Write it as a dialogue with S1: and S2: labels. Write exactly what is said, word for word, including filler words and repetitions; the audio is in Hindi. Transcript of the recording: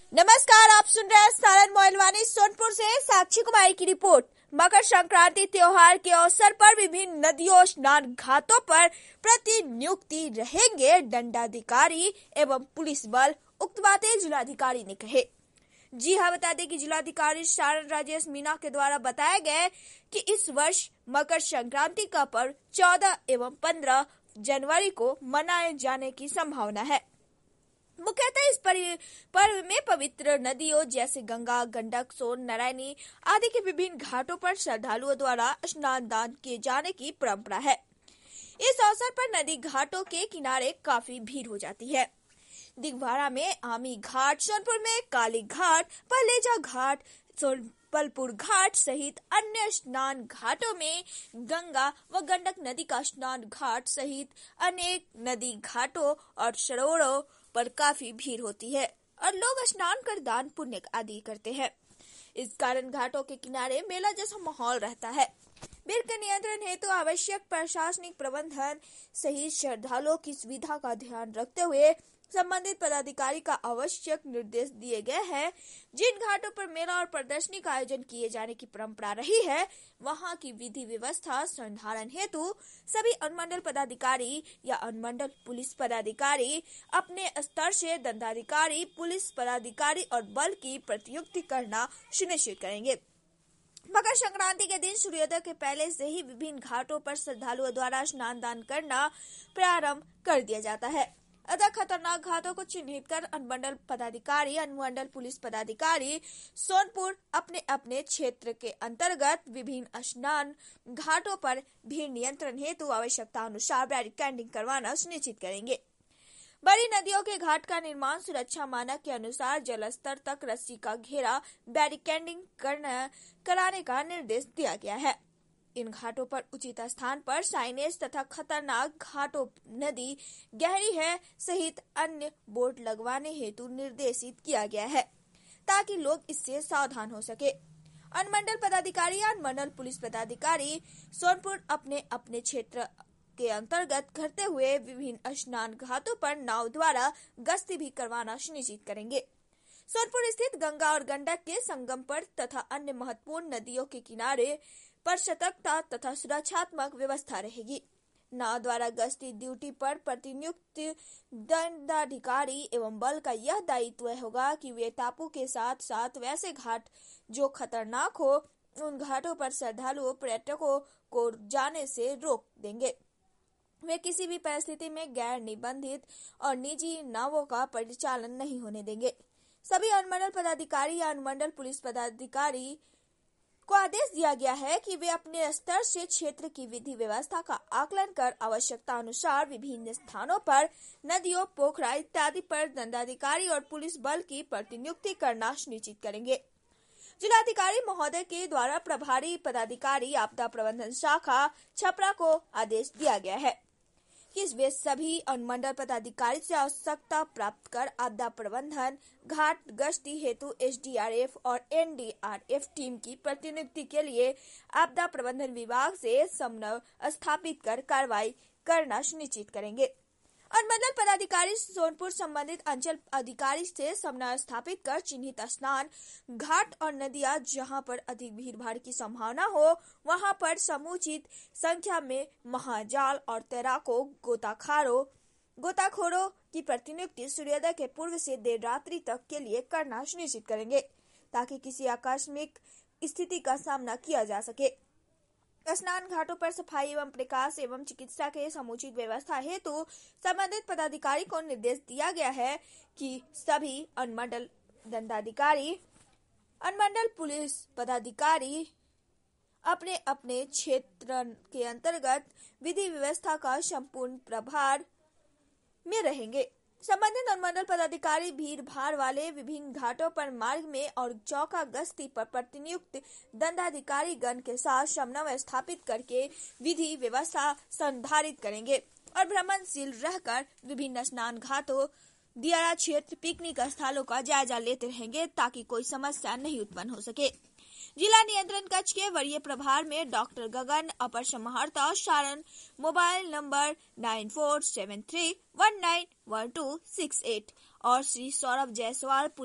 S1: नमस्कार, आप सुन रहे हैं सारण मोइलवानी सोनपुर से साक्षी कुमारी की रिपोर्ट। मकर संक्रांति त्योहार के अवसर पर विभिन्न नदियों स्नान घाटों पर प्रतिनियुक्ति रहेंगे दंडाधिकारी एवं पुलिस बल। उक्त बातें जिलाधिकारी ने कहे। जी हाँ, बता दें कि जिलाधिकारी सारण राजेश मीणा के द्वारा बताया गया कि इस वर्ष मकर संक्रांति का पर्व चौदह एवं पंद्रह जनवरी को मनाए जाने की संभावना है। मुख्यतः इस पर्व में पवित्र नदियों जैसे गंगा, गंडक, सोन, नारायणी आदि के विभिन्न घाटों पर श्रद्धालुओं द्वारा स्नान दान किए जाने की परंपरा है। इस अवसर पर नदी घाटों के किनारे काफी भीड़ हो जाती है। दिघवाड़ा में आमी घाट, सोनपुर में काली घाट, पलेजा घाट, सोनपलपुर घाट सहित अन्य स्नान घाटों में गंगा व गंडक नदी का स्नान घाट सहित अनेक नदी घाटों और सरोवरों पर काफी भीड़ होती है और लोग स्नान कर दान पुण्य आदि करते हैं। इस कारण घाटों के किनारे मेला जैसा माहौल रहता है। भीड़ के नियंत्रण हेतु आवश्यक प्रशासनिक प्रबंधन सहित श्रद्धालुओं की सुविधा का ध्यान रखते हुए संबंधित पदाधिकारी का आवश्यक निर्देश दिए गए हैं। जिन घाटों पर मेला और प्रदर्शनी का आयोजन किए जाने की परंपरा रही है, वहां की विधि व्यवस्था संधारण हेतु सभी अनुमंडल पदाधिकारी या अनुमंडल पुलिस पदाधिकारी अपने स्तर से दंडाधिकारी, पुलिस पदाधिकारी और बल की प्रतिनियुक्ति करना सुनिश्चित करेंगे। मकर संक्रांति के दिन सूर्योदय के पहले से ही विभिन्न घाटों पर श्रद्धालुओं द्वारा स्नान दान करना प्रारंभ कर दिया जाता है। अतः खतरनाक घाटों को चिन्हित कर अनुमंडल पदाधिकारी, अनुमंडल पुलिस पदाधिकारी सोनपुर अपने अपने क्षेत्र के अंतर्गत विभिन्न स्नान घाटों पर भीड़ नियंत्रण हेतु आवश्यकता अनुसार बैरिकेडिंग करवाना सुनिश्चित करेंगे। बड़ी नदियों के घाट का निर्माण सुरक्षा मानक के अनुसार जल स्तर तक रस्सी का घेरा बैरिकेडिंग कराने का निर्देश दिया गया है। इन घाटों पर उचित स्थान पर साइनेज तथा खतरनाक घाटों, नदी गहरी है सहित अन्य बोर्ड लगवाने हेतु निर्देशित किया गया है ताकि लोग इससे सावधान हो सके। अनुमंडल पदाधिकारी या अनुमंडल पुलिस पदाधिकारी सोनपुर अपने अपने क्षेत्र के अंतर्गत करते हुए विभिन्न स्नान घाटों पर नाव द्वारा गश्ती भी करवाना सुनिश्चित करेंगे। सोनपुर स्थित गंगा और गंडक के संगम पर तथा अन्य महत्वपूर्ण नदियों के किनारे पर सतर्कता तथा सुरक्षात्मक व्यवस्था रहेगी। नाव द्वारा गश्ती ड्यूटी पर प्रतिनियुक्त दंडाधिकारी एवं बल का यह दायित्व होगा कि वे टापू के साथ साथ वैसे घाट जो खतरनाक हो उन घाटों पर श्रद्धालुओं पर्यटकों को जाने से रोक देंगे। वे किसी भी परिस्थिति में गैर निबंधित और निजी नावों का परिचालन नहीं होने देंगे। सभी अनुमंडल पदाधिकारी या अनुमंडल पुलिस पदाधिकारी को आदेश दिया गया है कि वे अपने स्तर से क्षेत्र की विधि व्यवस्था का आकलन कर आवश्यकता अनुसार विभिन्न स्थानों पर नदियों, पोखरा इत्यादि पर दंडाधिकारी और पुलिस बल की प्रतिनियुक्ति करना सुनिश्चित करेंगे। जिलाधिकारी महोदय के द्वारा प्रभारी पदाधिकारी आपदा प्रबंधन शाखा छपरा को आदेश दिया गया है कि वे सभी अनुमंडल पदाधिकारी से आवश्यकता प्राप्त कर आपदा प्रबंधन घाट गश्ती हेतु एस डी आर एफ और N D R F team की प्रतिनियुक्ति के लिए आपदा प्रबंधन विभाग से समन्वय स्थापित कर कार्रवाई करना सुनिश्चित करेंगे। अनुमंडल पदाधिकारी सोनपुर संबंधित अंचल अधिकारी से समन्वय स्थापित कर चिन्हित स्नान घाट और नदियां जहां पर अधिक भीड़ भाड़ की संभावना हो वहां पर समुचित संख्या में महाजाल और तैराकों, गोताखारों गोताखोरों की प्रतिनियुक्ति सूर्योदय के पूर्व से देर रात्रि तक के लिए करना सुनिश्चित करेंगे ताकि किसी आकस्मिक स्थिति का सामना किया जा सके। स्नान घाटों पर सफाई एवं प्रकाश एवं चिकित्सा के समुचित व्यवस्था हेतु संबंधित पदाधिकारी को निर्देश दिया गया है कि सभी अनुमंडल दंडाधिकारी, अनुमंडल पुलिस पदाधिकारी अपने अपने क्षेत्र के अंतर्गत विधि व्यवस्था का संपूर्ण प्रभार में रहेंगे। संबंधित अनुमंडल पदाधिकारी भीड़ भाड़ वाले विभिन्न घाटों पर मार्ग में और चौका गश्ती पर प्रतिनियुक्त दंडाधिकारी गण के साथ समन्वय स्थापित करके विधि व्यवस्था संधारित करेंगे और भ्रमणशील रहकर विभिन्न स्नान घाटों, दियारा क्षेत्र, पिकनिक स्थलों का जायजा लेते रहेंगे ताकि कोई समस्या नहीं उत्पन्न हो सके। जिला नियंत्रण कक्ष के वरीय प्रभार में डॉक्टर गगन, अपर समाहर्ता Saran, mobile number nine four seven three one nine one two six eight और श्री सौरभ जायसवाल